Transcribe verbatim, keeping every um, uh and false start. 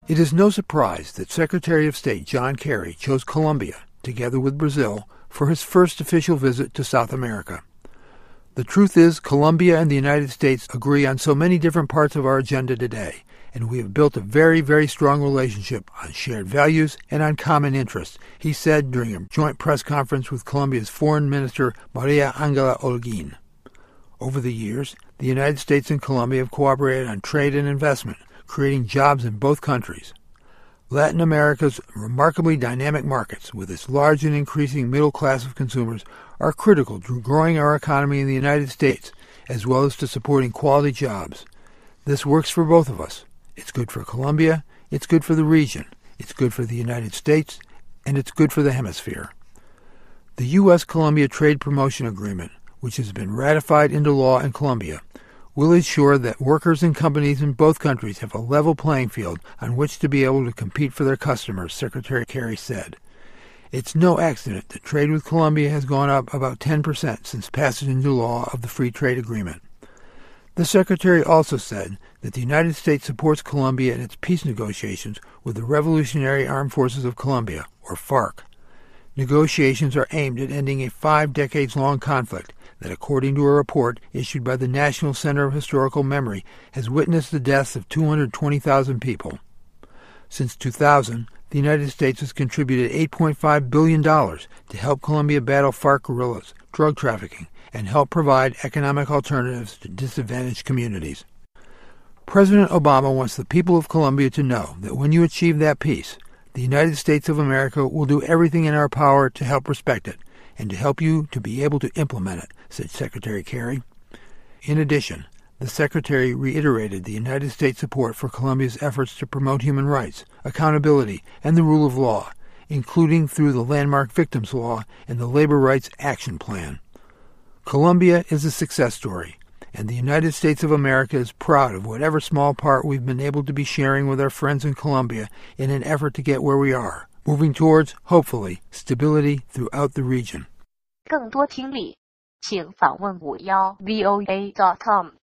It is no surprise that Secretary of State John Kerry chose Colombia, together with Brazil, for his first official visit to South America. The truth is, Colombia and the United States agree on so many different parts of our agenda today, and we have built a very, very strong relationship on shared values and on common interests, he said during a joint press conference with Colombia's Foreign Minister Maria Angela Holguin. Over the years, the United States and Colombia have cooperated on trade and investment, creating jobs in both countries. Latin America's remarkably dynamic markets, with its large and increasing middle class of consumers, are critical to growing our economy in the United States, as well as to supporting quality jobs. This works for both of us. It's good for Colombia, it's good for the region, it's good for the United States, and it's good for the hemisphere. The U S Colombia Trade Promotion Agreement, which has been ratified into law in Colombia, will ensure that workers and companies in both countries have a level playing field on which to be able to compete for their customers, Secretary Kerry said. It's no accident that trade with Colombia has gone up about ten percent since passage into law of the Free Trade Agreement. The Secretary also said that the United States supports Colombia in its peace negotiations with the Revolutionary Armed Forces of Colombia, or FARC. Negotiations are aimed at ending a five-decades-long conflict that, according to a report issued by the National Center of Historical Memory, has witnessed the deaths of two hundred twenty thousand people. Since two thousand, the United States has contributed eight point five billion dollars to help Colombia battle FARC guerrillas, drug trafficking, and help provide economic alternatives to disadvantaged communities. President Obama wants the people of Colombia to know that when you achieve that peace, the United States of America will do everything in our power to help respect it and to help you to be able to implement it, said Secretary Kerry. In addition, the Secretary reiterated the United States support for Colombia's efforts to promote human rights, accountability, and the rule of law, including through the landmark Victims Law and the Labor Rights Action Plan. Colombia is a success story, and the United States of America is proud of whatever small part we've been able to be sharing with our friends in Colombia in an effort to get where we are, moving towards, hopefully, stability throughout the region. 更多听力，请访问五幺 V O A dot com。